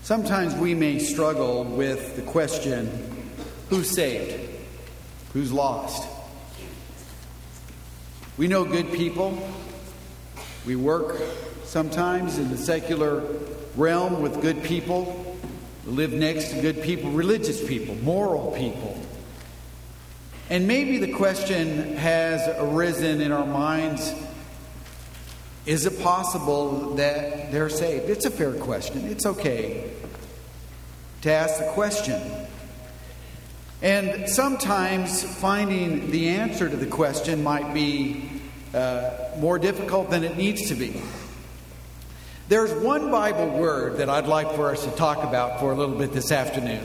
Sometimes we may struggle with the question, who's saved? Who's lost? We know good people. We work sometimes in the secular realm with good people. We live next to good people, religious people, moral people. And maybe the question has arisen in our minds, is it possible that they're saved? It's a fair question. It's okay to ask the question. And sometimes finding the answer to the question might be more difficult than it needs to be. There's one Bible word that I'd like for us to talk about for a little bit this afternoon.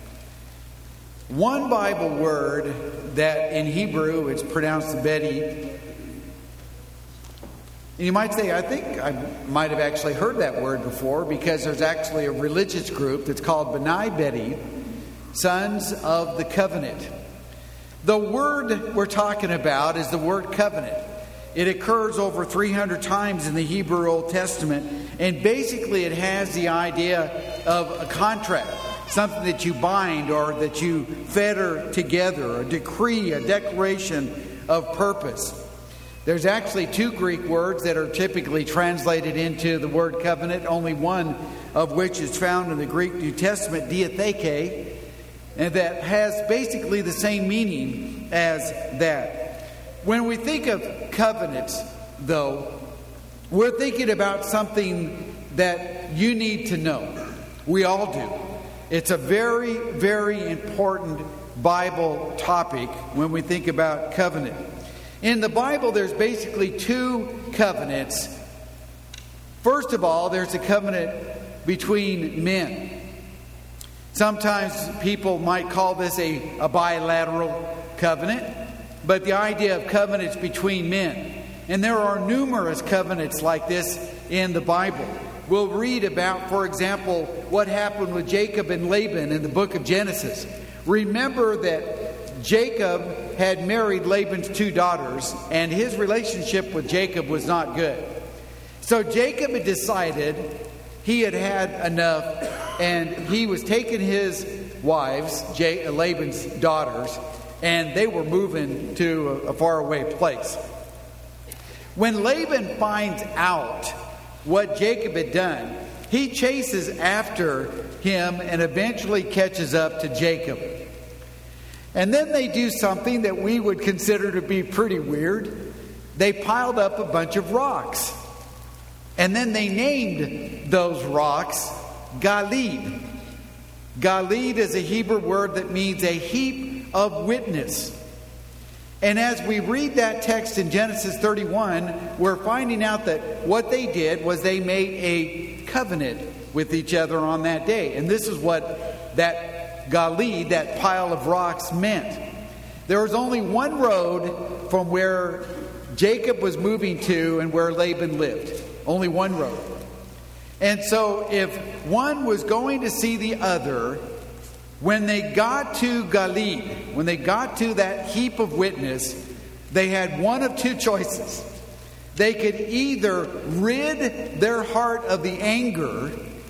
One Bible word that in Hebrew it's pronounced Betty. And you might say, I think I might have actually heard that word before, because there's actually a religious group that's called B'nai B'rith, Sons of the Covenant. The word we're talking about is the word covenant. It occurs over 300 times in the Hebrew Old Testament, and basically it has the idea of a contract, something that you bind or that you fetter together, a decree, a declaration of purpose. There's actually two Greek words that are typically translated into the word covenant, only one of which is found in the Greek New Testament, diatheke, and that has basically the same meaning as that. When we think of covenants, though, we're thinking about something that you need to know. We all do. It's a very, very important Bible topic when we think about covenant. In the Bible, there's basically two covenants. First of all, there's a covenant between men. Sometimes people might call this a bilateral covenant, but the idea of covenants between men. And there are numerous covenants like this in the Bible. We'll read about, for example, what happened with Jacob and Laban in the book of Genesis. Remember that Jacob had married Laban's two daughters, and his relationship with Jacob was not good. So Jacob had decided he had had enough, and he was taking his wives, Laban's daughters, and they were moving to a faraway place. When Laban finds out what Jacob had done, he chases after him and eventually catches up to Jacob. And then they do something that we would consider to be pretty weird. They piled up a bunch of rocks. And then they named those rocks Galid. Galid is a Hebrew word that means a heap of witness. And as we read that text in Genesis 31, we're finding out that what they did was they made a covenant with each other on that day. And this is what that Galid, that pile of rocks, meant. There was only one road from where Jacob was moving to and where Laban lived. Only one road. And so if one was going to see the other, when they got to Galid, when they got to that heap of witness, they had one of two choices. They could either rid their heart of the anger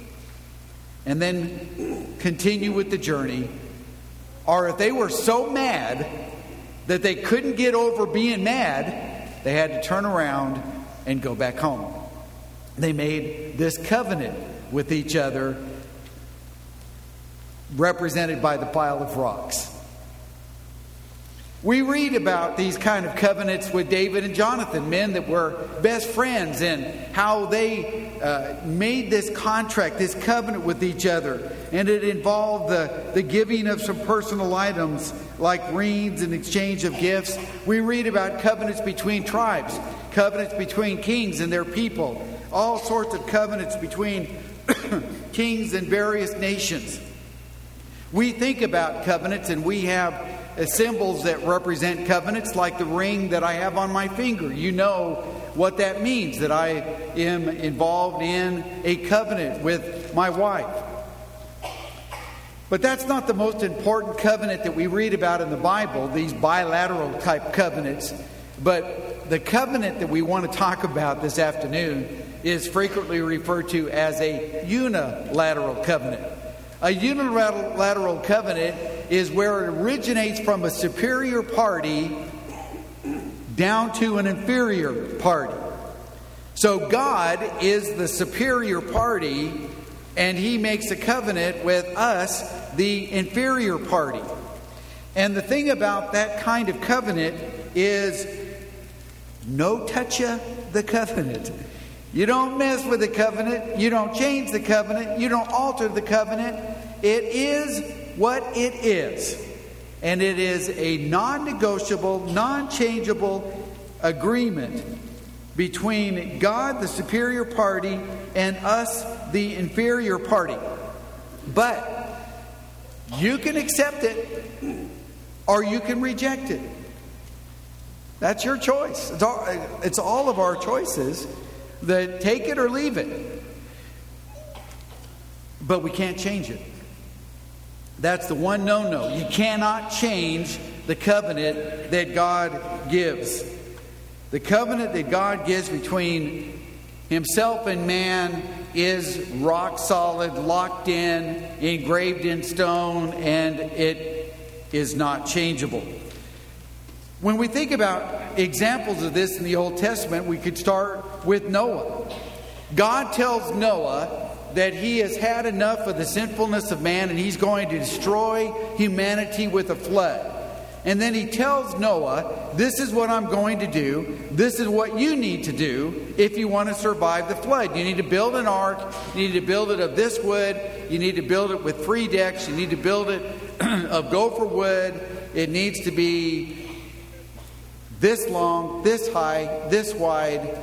and then continue with the journey, or if they were so mad that they couldn't get over being mad, they had to turn around and go back home. They made this covenant with each other, represented by the pile of rocks. We read about these kind of covenants with David and Jonathan, men that were best friends, and how they made this contract, this covenant with each other. And it involved the giving of some personal items like rings in exchange of gifts. We read about covenants between tribes, covenants between kings and their people, all sorts of covenants between kings and various nations. We think about covenants, and we have symbols that represent covenants, like the ring that I have on my finger. You know what that means, that I am involved in a covenant with my wife. But that's not the most important covenant that we read about in the Bible, these bilateral type covenants. But the covenant that we want to talk about this afternoon is frequently referred to as a unilateral covenant. A unilateral covenant is where it originates from a superior party down to an inferior party. So God is the superior party, and He makes a covenant with us, the inferior party. And the thing about that kind of covenant is no toucha the covenant. You don't mess with the covenant. You don't change the covenant. You don't alter the covenant. It is what it is. And it is a non-negotiable, non-changeable agreement between God, the superior party, and us, the inferior party. But you can accept it or you can reject it. That's your choice. It's all of our choices. That take it or leave it. But we can't change it. That's the one no-no. You cannot change the covenant that God gives. The covenant that God gives between Himself and man is rock solid, locked in, engraved in stone, and it is not changeable. When we think about examples of this in the Old Testament, we could start with Noah. God tells Noah that he has had enough of the sinfulness of man and He's going to destroy humanity with a flood. And then He tells Noah, this is what I'm going to do. This is what you need to do if you want to survive the flood. You need to build an ark. You need to build it of this wood. You need to build it with 3 decks. You need to build it of gopher wood. It needs to be this long, this high, this wide.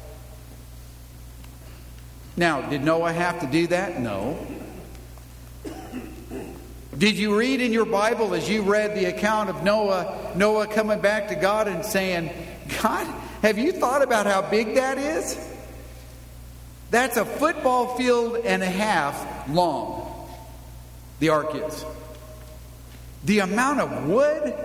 Now, did Noah have to do that? No. Did you read in your Bible, as you read the account of Noah coming back to God and saying, God, have you thought about how big that is? That's a football field and a half long, the ark is. The amount of wood.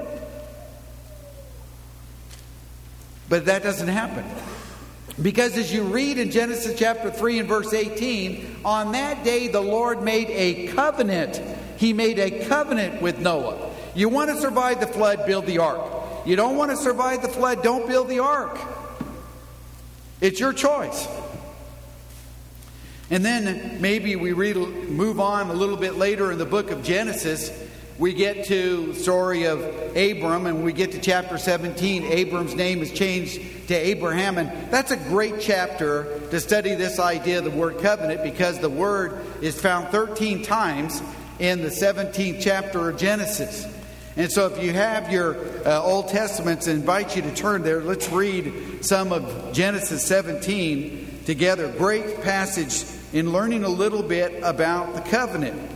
But that doesn't happen. Because as you read in Genesis chapter 3 and verse 18, on that day the Lord made a covenant. He made a covenant with Noah. You want to survive the flood, build the ark. You don't want to survive the flood, don't build the ark. It's your choice. And then maybe we move on a little bit later in the book of Genesis. We get to the story of Abram, and we get to chapter 17. Abram's name is changed to Abraham, and that's a great chapter to study this idea of the word covenant, because the word is found 13 times in the 17th chapter of Genesis. And so if you have your Old Testaments, I invite you to turn there. Let's read some of Genesis 17 together. Great passage in learning a little bit about the covenant.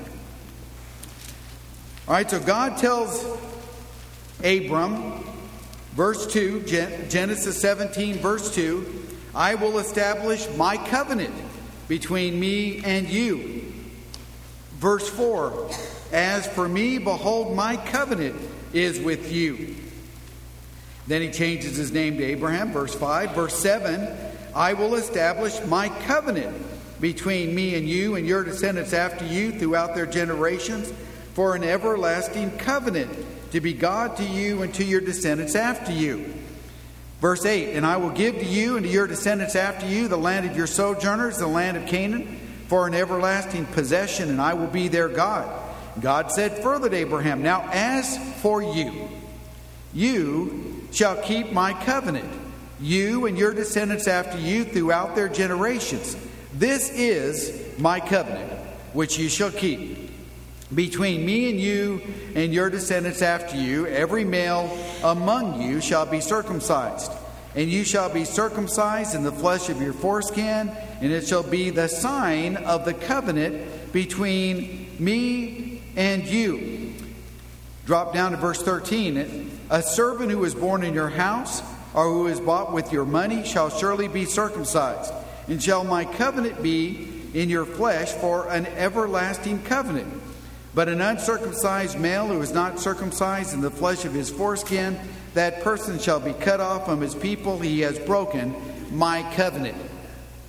All right, so God tells Abram, verse 2, Genesis 17, verse 2, I will establish my covenant between me and you. Verse 4, as for me, behold, my covenant is with you. Then he changes his name to Abraham, verse 5. Verse 7, I will establish my covenant between me and you and your descendants after you throughout their generations, for an everlasting covenant to be God to you and to your descendants after you. Verse 8, and I will give to you and to your descendants after you the land of your sojourners, the land of Canaan, for an everlasting possession, and I will be their God. God said further to Abraham, now as for you, you shall keep my covenant, you and your descendants after you throughout their generations. This is my covenant, which you shall keep. Between me and you and your descendants after you, every male among you shall be circumcised. And you shall be circumcised in the flesh of your foreskin, and it shall be the sign of the covenant between me and you. Drop down to verse 13. A servant who is born in your house, or who is bought with your money, shall surely be circumcised. And shall my covenant be in your flesh for an everlasting covenant. But an uncircumcised male who is not circumcised in the flesh of his foreskin, that person shall be cut off from his people. He has broken my covenant.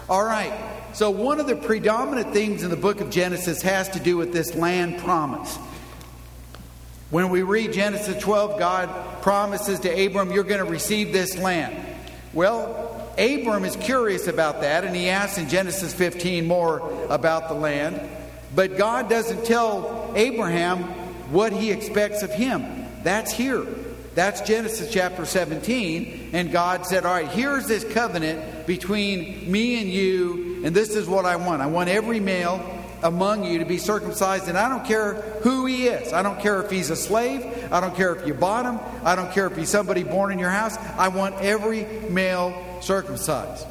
All right. So one of the predominant things in the book of Genesis has to do with this land promise. When we read Genesis 12, God promises to Abram, you're going to receive this land. Well, Abram is curious about that, and he asks in Genesis 15 more about the land. But God doesn't tell Abraham what he expects of him. That's here. That's Genesis chapter 17. And God said, all right, here's this covenant between me and you, and this is what I want. I want every male among you to be circumcised, and I don't care who he is. I don't care if he's a slave. I don't care if you bought him. I don't care if he's somebody born in your house. I want every male circumcised.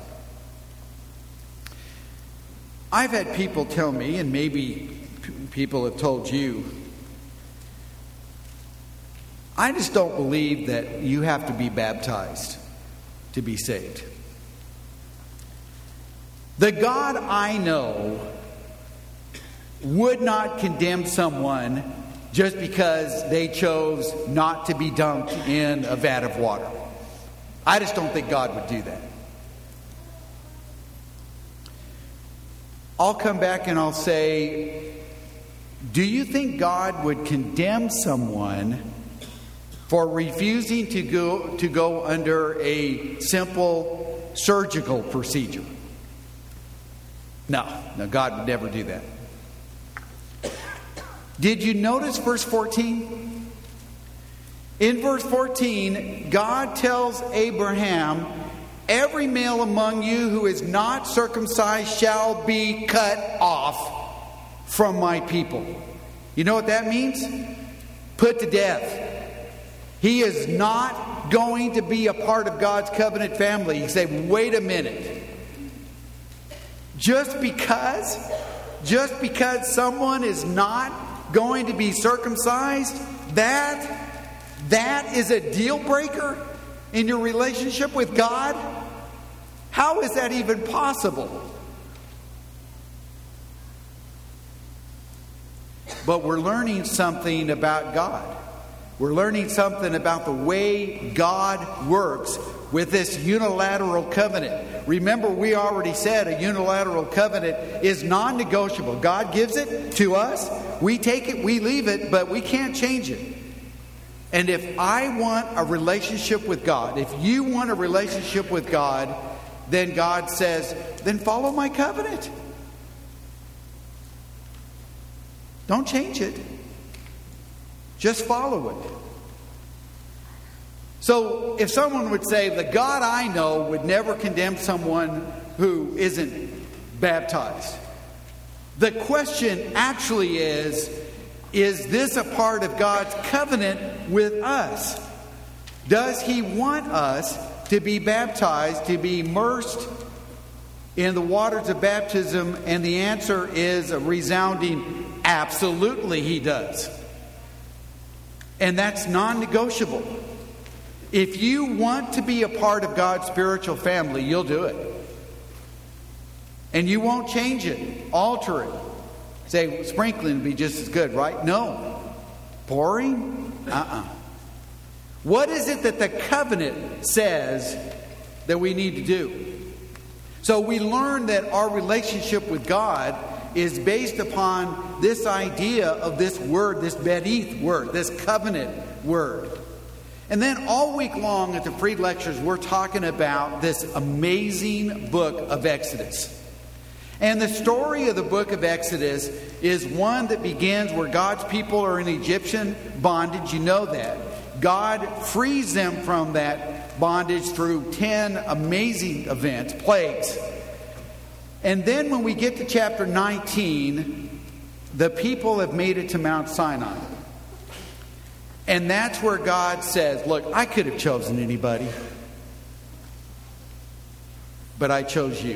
I've had people tell me, and maybe people have told you, I just don't believe that you have to be baptized to be saved. The God I know would not condemn someone just because they chose not to be dunked in a vat of water. I just don't think God would do that. I'll come back and I'll say, do you think God would condemn someone for refusing to go under a simple surgical procedure? No, God would never do that. Did you notice verse 14? In verse 14, God tells Abraham, every male among you who is not circumcised shall be cut off from my people. You know what that means? Put to death. He is not going to be a part of God's covenant family. You say, wait a minute. Just because someone is not going to be circumcised, that is a deal breaker in your relationship with God? How is that even possible? But we're learning something about God. We're learning something about the way God works with this unilateral covenant. Remember, we already said a unilateral covenant is non-negotiable. God gives it to us. We take it, we leave it, but we can't change it. And if I want a relationship with God, if you want a relationship with God, then God says, then follow my covenant. Don't change it. Just follow it. So if someone would say, the God I know would never condemn someone who isn't baptized, the question actually is this a part of God's covenant with us? Does He want us to be baptized, to be immersed in the waters of baptism? And the answer is a resounding absolutely He does. And that's non-negotiable. If you want to be a part of God's spiritual family, you'll do it. And you won't change it, alter it. Say, sprinkling would be just as good, right? No. Pouring? What is it that the covenant says that we need to do? So we learn that our relationship with God is based upon this idea of this word, this berith word, this covenant word. And then all week long at the free lectures, we're talking about this amazing book of Exodus. And the story of the book of Exodus is one that begins where God's people are in Egyptian bondage. You know that. God frees them from that bondage through 10 amazing events, plagues. And then when we get to chapter 19, the people have made it to Mount Sinai. And that's where God says, look, I could have chosen anybody, but I chose you.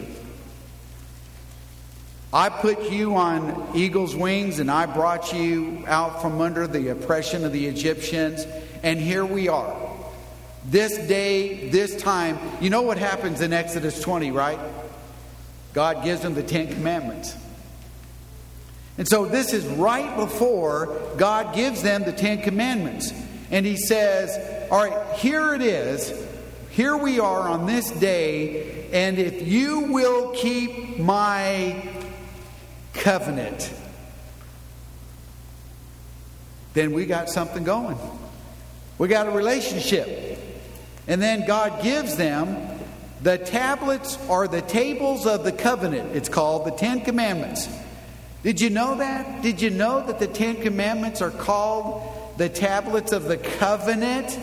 I put you on eagle's wings and I brought you out from under the oppression of the Egyptians. And here we are. This day, this time. You know what happens in Exodus 20, right? God gives them the 10 Commandments. And so this is right before God gives them the 10 Commandments. And He says, all right, here it is. here we are on this day, and if you will keep my covenant, then we got something going. We got a relationship. And then God gives them the tablets or the tables of the covenant. It's called the Ten Commandments. Did you know that? Did you know that the Ten Commandments are called the tablets of the covenant?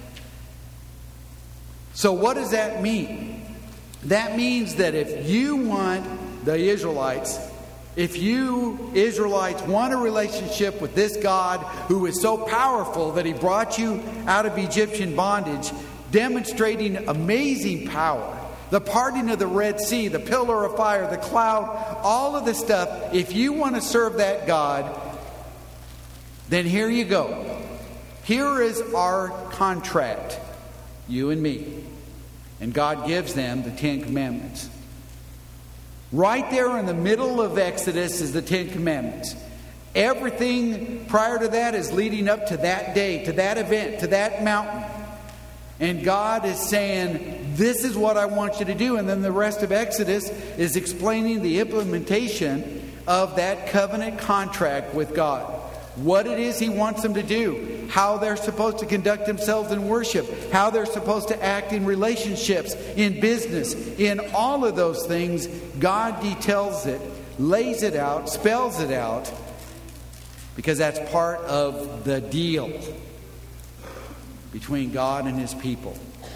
So what does that mean? That means that if you want the Israelites, if you Israelites want a relationship with this God who is so powerful that He brought you out of Egyptian bondage, demonstrating amazing power, the parting of the Red Sea, the pillar of fire, the cloud, all of the stuff, if you want to serve that God, then here you go. Here is our contract, you and me. And God gives them the Ten Commandments. Right there in the middle of Exodus is the Ten Commandments. Everything prior to that is leading up to that day, to that event, to that mountain. And God is saying, this is what I want you to do. And then the rest of Exodus is explaining the implementation of that covenant contract with God. What it is He wants them to do. How they're supposed to conduct themselves in worship. How they're supposed to act in relationships, in business. In all of those things, God details it, lays it out, spells it out. Because that's part of the deal between God and His people.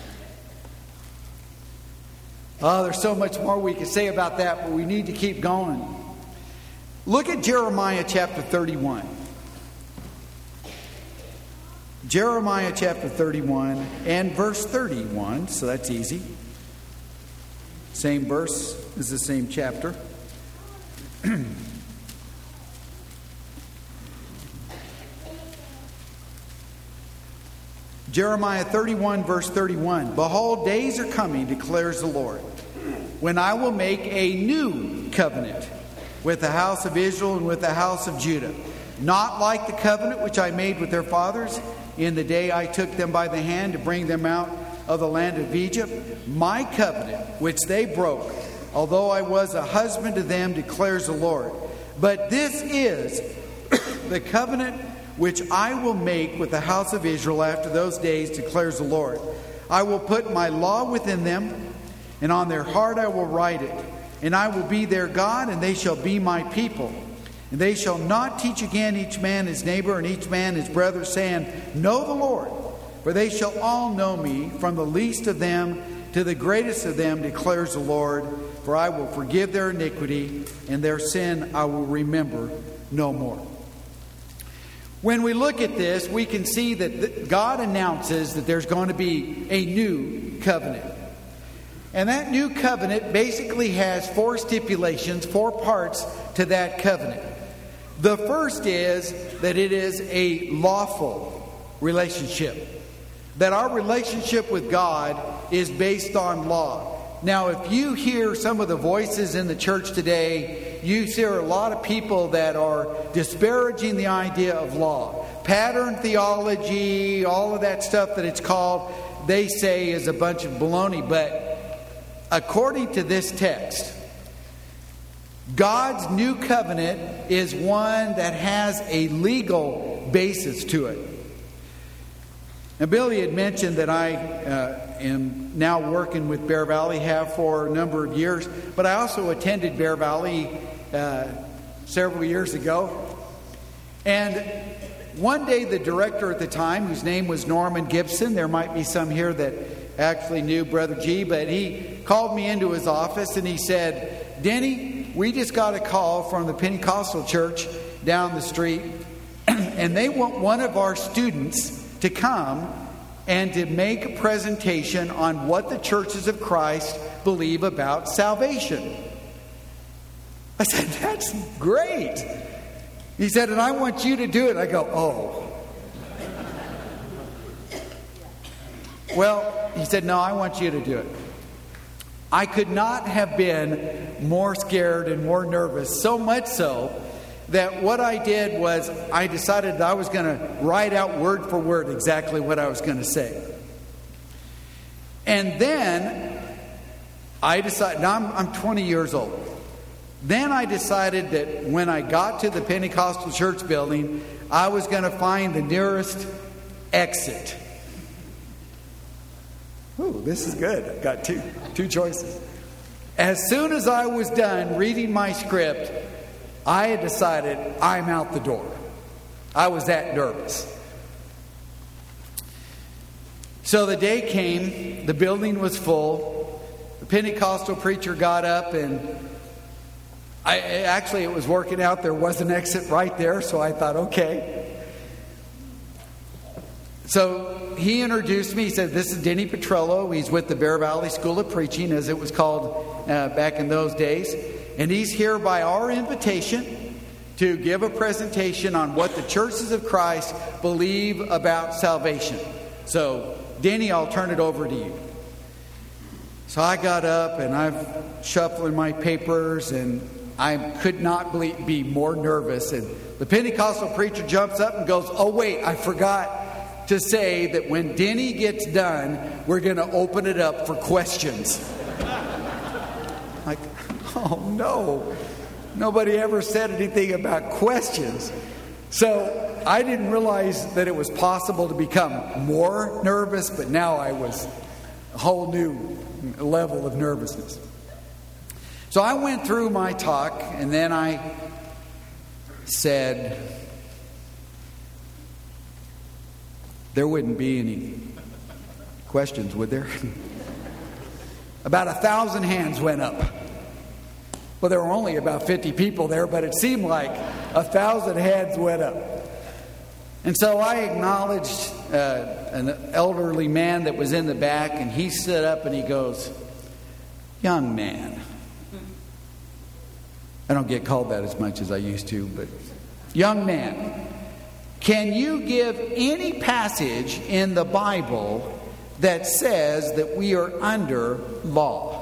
Oh, there's so much more we could say about that, but we need to keep going. Look at Jeremiah chapter 31. Jeremiah chapter 31 and verse 31, so that's easy. Same verse is the same chapter. Jeremiah 31 verse 31. Behold, days are coming, declares the Lord, when I will make a new covenant with the house of Israel and with the house of Judah. Not like the covenant which I made with their fathers in the day I took them by the hand to bring them out of the land of Egypt. My covenant which they broke, although I was a husband to them, declares the Lord. But this is the covenant which I will make with the house of Israel after those days, declares the Lord. I will put my law within them, and on their heart I will write it. And I will be their God, and they shall be my people. And they shall not teach again each man his neighbor and each man his brother, saying, Know the Lord. For they shall all know me, from the least of them to the greatest of them, declares the Lord. For I will forgive their iniquity, and their sin I will remember no more. When we look at this, we can see that God announces that there's going to be a new covenant. And that new covenant basically has four stipulations, four parts to that covenant. The first is that it is a lawful relationship. That our relationship with God is based on law. Now, if you hear some of the voices in the church today, you hear a lot of people that are disparaging the idea of law. Pattern theology, all of that stuff that it's called, they say is a bunch of baloney. But according to this text, God's new covenant is one that has a legal basis to it. Now, Billy had mentioned that I am now working with Bear Valley, have for a number of years, but I also attended Bear Valley several years ago. And one day the director at the time, whose name was Norman Gibson, there might be some here that actually knew Brother G, but he called me into his office and he said, Denny, we just got a call from the Pentecostal church down the street, and they want one of our students to come and to make a presentation on what the churches of Christ believe about salvation. I said, that's great. He said, and I want you to do it. I go, oh. Well, he said, no, I want you to do it. I could not have been more scared and more nervous, so much so that what I did was I decided that I was going to write out word for word exactly what I was going to say. And then I decided, now I'm 20 years old. Then I decided that when I got to the Pentecostal church building, I was going to find the nearest exit. Ooh, this is good. I've got two choices. As soon as I was done reading my script, I had decided I'm out the door. I was that nervous. So the day came, the building was full. The Pentecostal preacher got up, and it was working out. There was an exit right there, so I thought, okay. So he introduced me. He said, this is Denny Petrello. He's with the Bear Valley School of Preaching, as it was called back in those days. And he's here by our invitation to give a presentation on what the churches of Christ believe about salvation. So, Denny, I'll turn it over to you. So I got up, and I'm shuffling my papers, and I could not be more nervous. And the Pentecostal preacher jumps up and goes, oh, wait, I forgot to say that when Denny gets done, we're going to open it up for questions. Like, oh, no. Nobody ever said anything about questions. So I didn't realize that it was possible to become more nervous, but now I was a whole new level of nervousness. So I went through my talk, and then I said, there wouldn't be any questions, would there? About 1,000 hands went up. Well, there were only about 50 people there, but it seemed like 1,000 hands went up. And so I acknowledged an elderly man that was in the back, and he stood up and he goes, young man. I don't get called that as much as I used to, but young man, can you give any passage in the Bible that says that we are under law?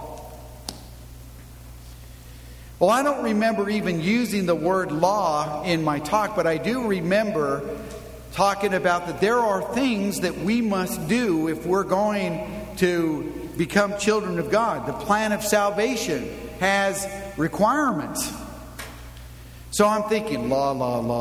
Well, I don't remember even using the word law in my talk, but I do remember talking about that there are things that we must do if we're going to become children of God. The plan of salvation has requirements. So I'm thinking, law.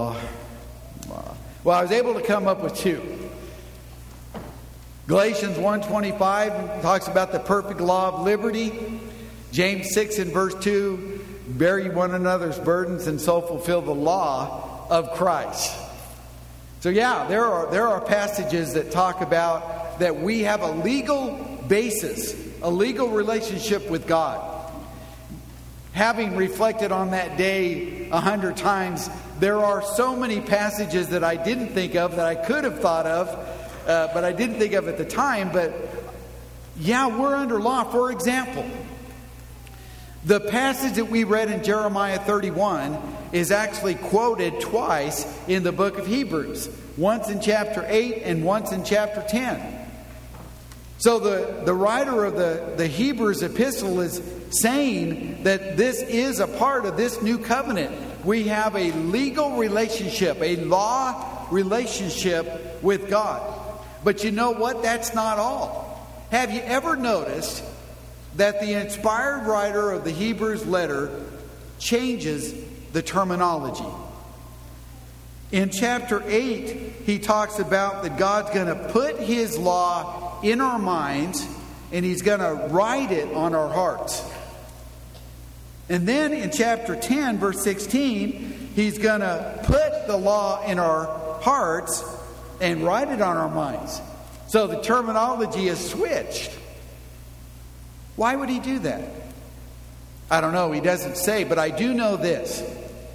Well, I was able to come up with two. Galatians 1:25 talks about the perfect law of liberty. James 6 and verse 2, bear ye one another's burdens and so fulfill the law of Christ. So yeah, there are passages that talk about that we have a legal basis, a legal relationship with God. Having reflected on that day 100 times, there are so many passages that I didn't think of that I could have thought of, but I didn't think of at the time. But yeah, we're under law. For example, the passage that we read in Jeremiah 31 is actually quoted twice in the book of Hebrews. Once in chapter 8 and once in chapter 10. So the writer of the Hebrews epistle is saying that this is a part of this new covenant. We have a legal relationship, a law relationship with God. But you know what? That's not all. Have you ever noticed that the inspired writer of the Hebrews letter changes the terminology? In chapter 8, he talks about that God's going to put His law in our minds and He's going to write it on our hearts. And then in chapter 10, verse 16, He's going to put the law in our hearts and write it on our minds. So the terminology is switched. Why would He do that? I don't know. He doesn't say, but I do know this.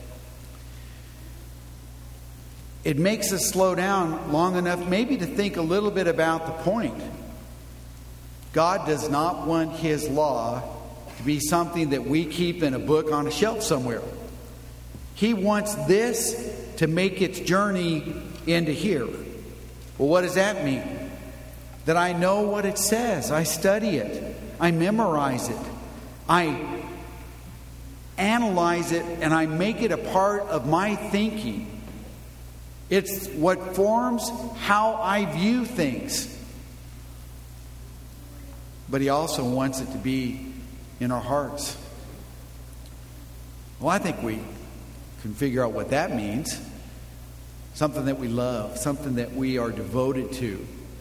It makes us slow down long enough maybe to think a little bit about the point. God does not want His law to be something that we keep in a book on a shelf somewhere. He wants this to make its journey into here. Well, what does that mean? That I know what it says. I study it. I memorize it. I analyze it, and I make it a part of my thinking. It's what forms how I view things. but He also wants it to be in our hearts. Well, I think we can figure out what that means. Something that we love, something that we are devoted to.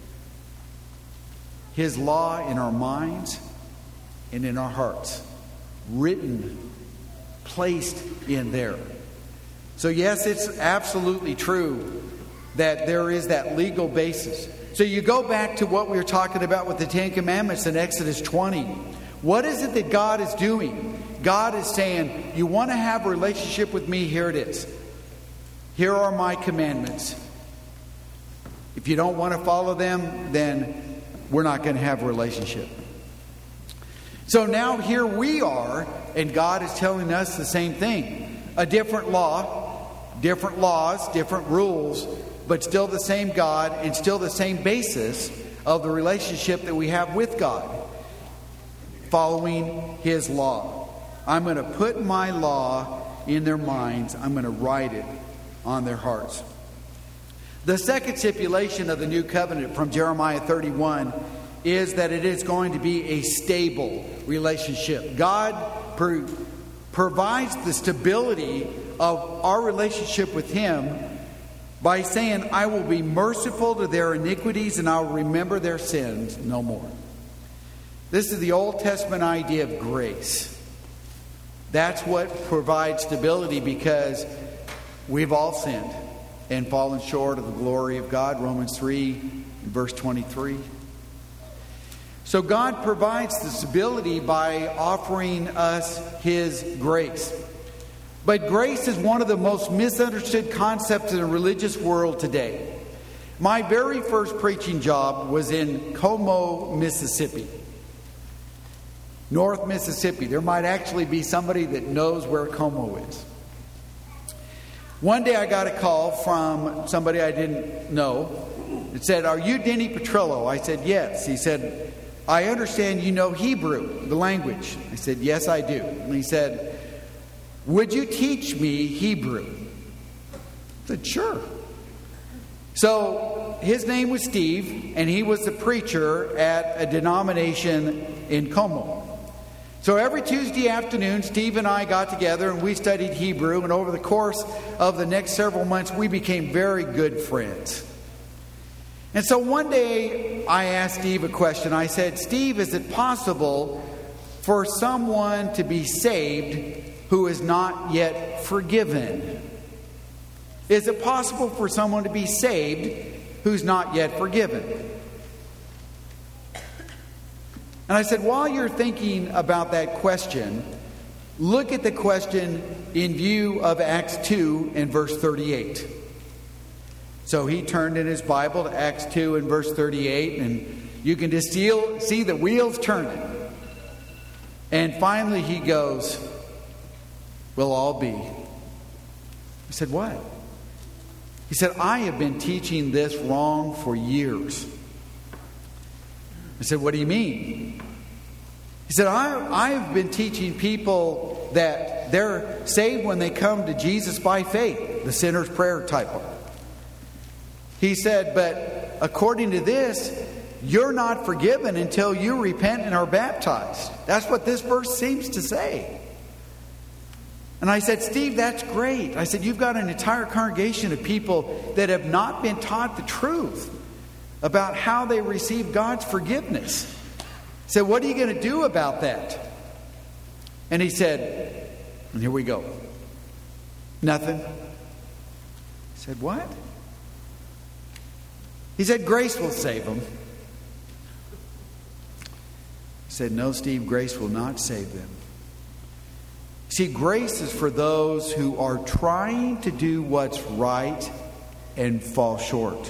His law in our minds and in our hearts. Written, placed in there. So yes, it's absolutely true that there is that legal basis. So you go back to what we were talking about with the Ten Commandments in Exodus 20. What is it that God is doing? God is saying, you want to have a relationship with me? Here it is. Here are my commandments. If you don't want to follow them, then we're not going to have a relationship. So now here we are, and God is telling us the same thing. A different law, different laws, different rules, but still the same God and still the same basis of the relationship that we have with God. Following His law. I'm going to put my law in their minds. I'm going to write it on their hearts. The second stipulation of the new covenant from Jeremiah 31 is that it is going to be a stable relationship. God provides the stability of our relationship with Him by saying, I will be merciful to their iniquities and I will remember their sins no more. This is the Old Testament idea of grace. That's what provides stability, because we've all sinned and fallen short of the glory of God. Romans 3, verse 23. So God provides the stability by offering us His grace. But grace is one of the most misunderstood concepts in the religious world today. My very first preaching job was in Como, Mississippi. North Mississippi. There might actually be somebody that knows where Como is. One day I got a call from somebody I didn't know. It said, "Are you Denny Petrillo?" I said, "Yes." He said, "I understand you know Hebrew, the language." I said, "Yes, I do." And he said, "Would you teach me Hebrew?" I said, "Sure." So his name was Steve, and he was the preacher at a denomination in Como. So every Tuesday afternoon, Steve and I got together and we studied Hebrew. And over the course of the next several months, we became very good friends. And so one day I asked Steve a question. I said, "Steve, is it possible for someone to be saved who is not yet forgiven? Is it possible for someone to be saved who's not yet forgiven?" And I said, while you're thinking about that question, look at the question in view of Acts 2 and verse 38. So he turned in his Bible to Acts 2 and verse 38, and you can just see the wheels turning. And finally he goes, "We'll all be." I said, "What?" He said, "I have been teaching this wrong for years." I said, "What do you mean?" He said, I've been teaching people that they're saved when they come to Jesus by faith, the sinner's prayer type one. He said, "But according to this, you're not forgiven until you repent and are baptized." That's what this verse seems to say. And I said, "Steve, that's great." I said, "You've got an entire congregation of people that have not been taught the truth about how they receive God's forgiveness." I said, "What are you going to do about that?" And he said, and here we go, "Nothing." I said, "What?" He said, "Grace will save them." I said, "No, Steve, grace will not save them." See, grace is for those who are trying to do what's right and fall short.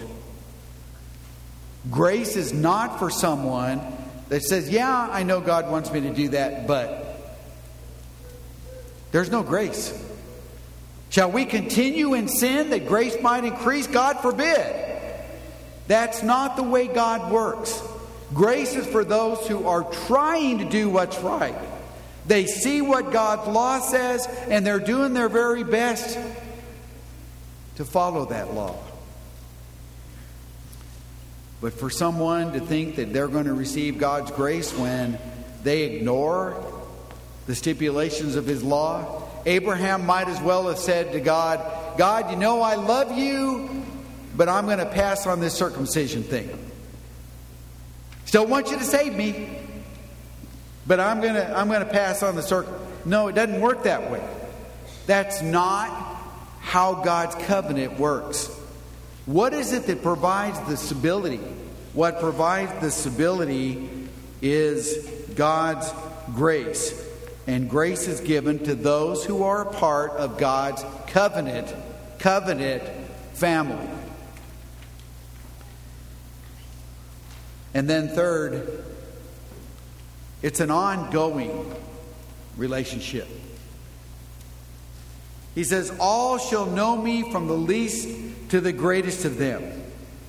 Grace is not for someone that says, "Yeah, I know God wants me to do that, but..." There's no grace. Shall we continue in sin that grace might increase? God forbid. That's not the way God works. Grace is for those who are trying to do what's right. They see what God's law says, and they're doing their very best to follow that law. But for someone to think that they're going to receive God's grace when they ignore the stipulations of His law, Abraham might as well have said to God, God, you know I love you, but I'm going to pass on this circumcision thing. Still want you to save me, but I'm going to pass on the circumcision. No, it doesn't work that way. That's not how God's covenant works. What is it that provides the stability? What provides the stability is God's grace. And grace is given to those who are a part of God's covenant family. And then third, it's an ongoing relationship. He says, all shall know me from the least to the greatest of them.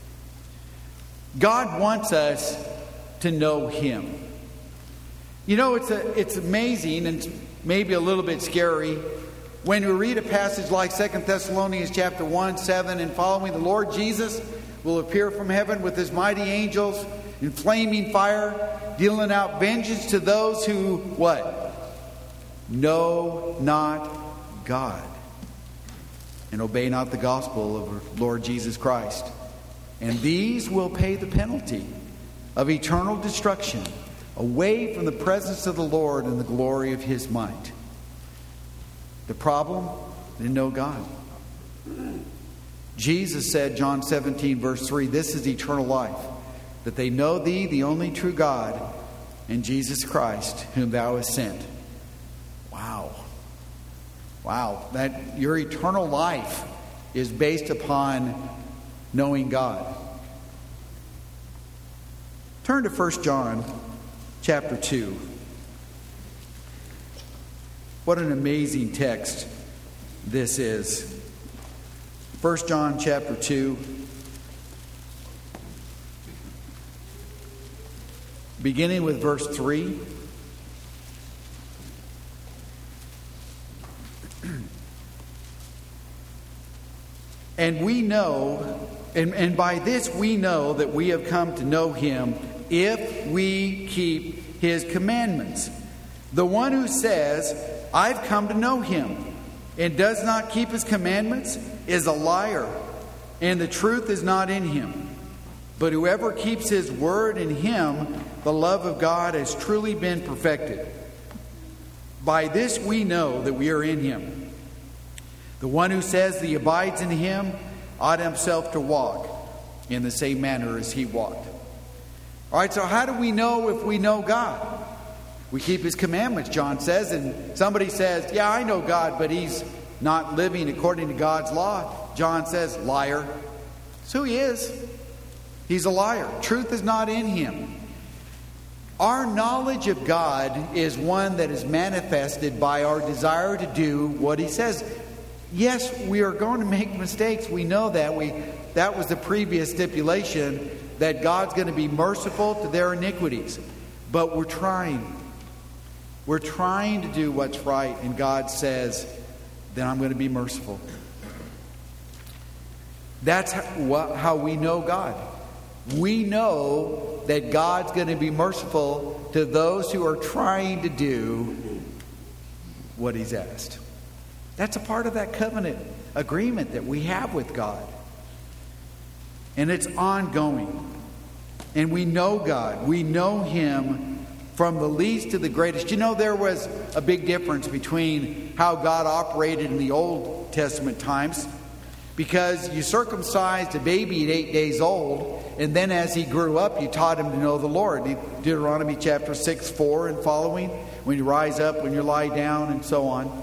God wants us to know Him. You know, it's amazing and maybe a little bit scary when we read a passage like 2 Thessalonians chapter 1, 7 and following. The Lord Jesus will appear from heaven with His mighty angels in flaming fire, dealing out vengeance to those who, what? Know not God and obey not the gospel of Lord Jesus Christ. And these will pay the penalty of eternal destruction, away from the presence of the Lord and the glory of His might. The problem? They didn't know God. Jesus said, John 17, verse 3, this is eternal life, that they know Thee, the only true God, and Jesus Christ, whom Thou hast sent. Wow. That your eternal life is based upon knowing God. Turn to 1 John chapter 2. What an amazing text this is. 1 John chapter 2, beginning with verse 3. And we know, and by this we know that we have come to know Him if we keep His commandments. The one who says, I've come to know Him, and does not keep His commandments is a liar, and the truth is not in him. But whoever keeps His word, in him the love of God has truly been perfected. By this we know that we are in Him. The one who says that he abides in Him ought himself to walk in the same manner as He walked. All right, so how do we know if we know God? We keep His commandments, John says. And somebody says, yeah, I know God, but he's not living according to God's law. John says, liar. That's who he is. He's a liar. Truth is not in him. Our knowledge of God is one that is manifested by our desire to do what He says. Yes, we are going to make mistakes. We know that. That was the previous stipulation, that God's going to be merciful to their iniquities. But we're trying. We're trying to do what's right. And God says, then I'm going to be merciful. That's how we know God. We know that God's going to be merciful to those who are trying to do what He's asked. That's a part of that covenant agreement that we have with God. And it's ongoing. And we know God. We know Him from the least to the greatest. You know, there was a big difference between how God operated in the Old Testament times. Because you circumcised a baby at 8 days old, and then as he grew up, you taught him to know the Lord. Deuteronomy chapter 6, 4 and following. When you rise up, when you lie down, and so on.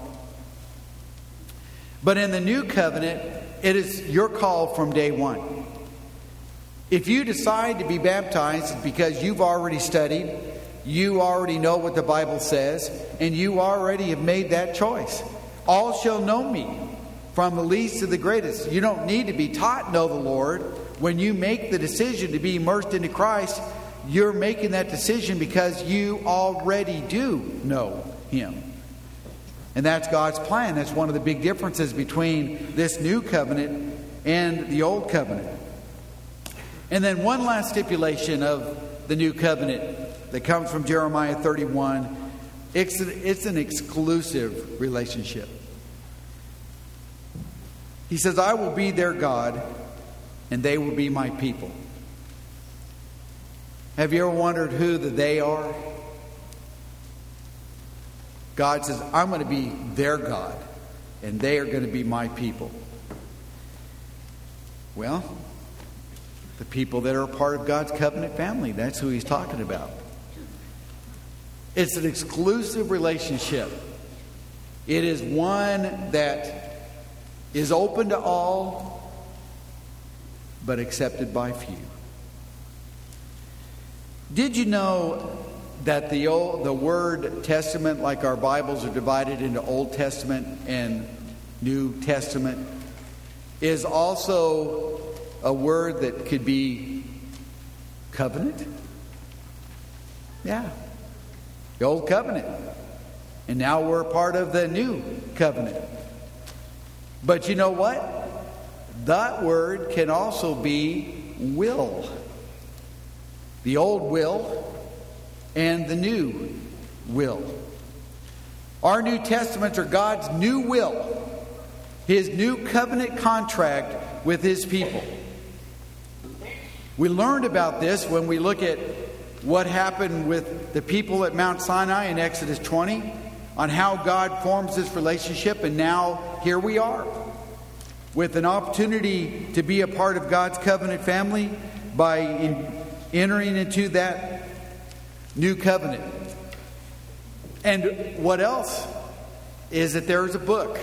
But in the new covenant, it is your call from day one. If you decide to be baptized, it's because you've already studied, you already know what the Bible says, and you already have made that choice. All shall know me, from the least to the greatest. You don't need to be taught know the Lord. When you make the decision to be immersed into Christ, you're making that decision because you already do know Him. And that's God's plan. That's one of the big differences between this new covenant and the old covenant. And then one last stipulation of the new covenant that comes from Jeremiah 31. It's an exclusive relationship. He says, I will be their God, and they will be my people. Have you ever wondered who the they are? God says, I'm going to be their God, and they are going to be my people. Well, the people that are a part of God's covenant family, that's who he's talking about. It's an exclusive relationship. It is one that is open to all, but accepted by few. Did you know that the word Testament, like our Bibles are divided into Old Testament and New Testament, is also a word that could be covenant? Yeah. The Old Covenant. And now we're a part of the New Covenant. But you know what? That word can also be will. The old will and the new will. Our New Testaments are God's new will, His new covenant contract with His people. We learned about this when we look at what happened with the people at Mount Sinai in Exodus 20, on how God forms this relationship, and now here we are with an opportunity to be a part of God's covenant family by entering into that new covenant. And what else is that there is a book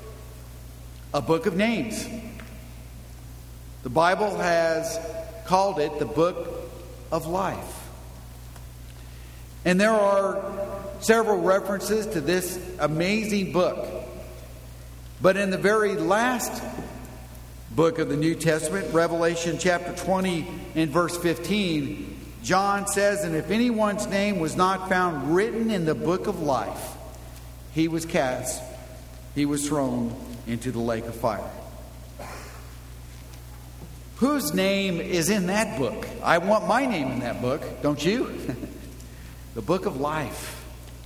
of names. The Bible has called it the book of life. And there are several references to this amazing book. But in the very last book of the New Testament, Revelation chapter 20 and verse 15, John says, and if anyone's name was not found written in the book of life, he was thrown into the lake of fire. Whose name is in that book? I want my name in that book, don't you? The book of life.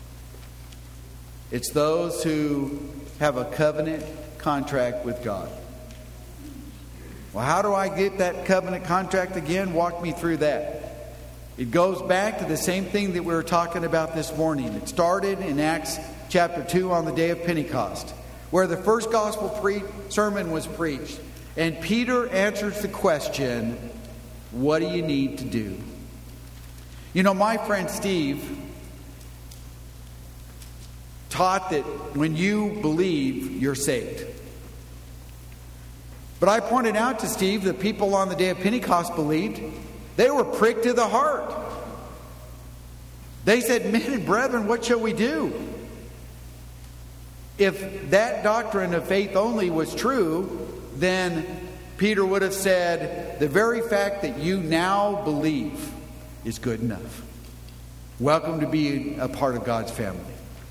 It's those who have a covenant contract with God. Well, how do I get that covenant contract again? Walk me through that. It goes back to the same thing that we were talking about this morning. It started in Acts chapter 2 on the day of Pentecost, where the first gospel sermon was preached. And Peter answers the question, what do you need to do? You know, my friend Steve taught that when you believe, you're saved. But I pointed out to Steve that people on the day of Pentecost believed. They were pricked to the heart. They said, men and brethren, what shall we do? If that doctrine of faith only was true, then Peter would have said, the very fact that you now believe is good enough. Welcome to be a part of God's family.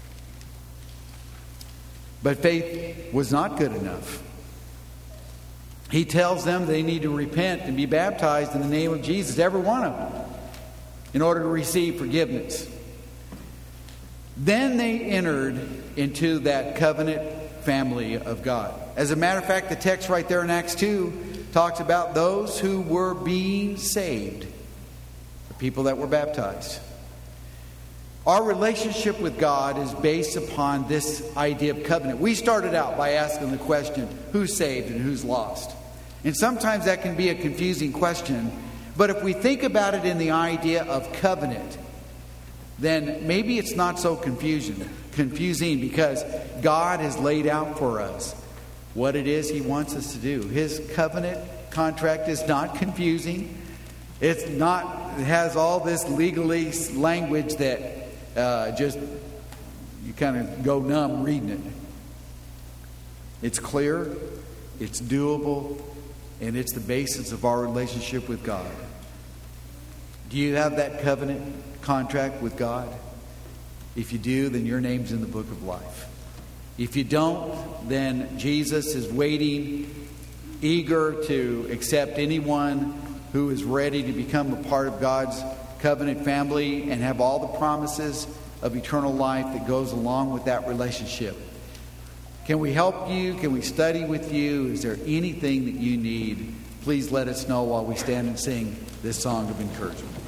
But faith was not good enough. He tells them they need to repent and be baptized in the name of Jesus, every one of them, in order to receive forgiveness. Then they entered into that covenant family of God. As a matter of fact, the text right there in Acts 2 talks about those who were being saved, the people that were baptized. Our relationship with God is based upon this idea of covenant. We started out by asking the question, who's saved and who's lost? And sometimes that can be a confusing question. But if we think about it in the idea of covenant, then maybe it's not so confusing because God has laid out for us what it is He wants us to do. His covenant contract is not confusing. It has all this legalese language that just you kind of go numb reading it. It's clear, it's doable, and it's the basis of our relationship with God. Do you have that covenant contract with God? If you do, then your name's in the book of life. If you don't, then Jesus is waiting, eager to accept anyone who is ready to become a part of God's covenant family and have all the promises of eternal life that goes along with that relationship. Can we help you? Can we study with you? Is there anything that you need? Please let us know while we stand and sing this song of encouragement.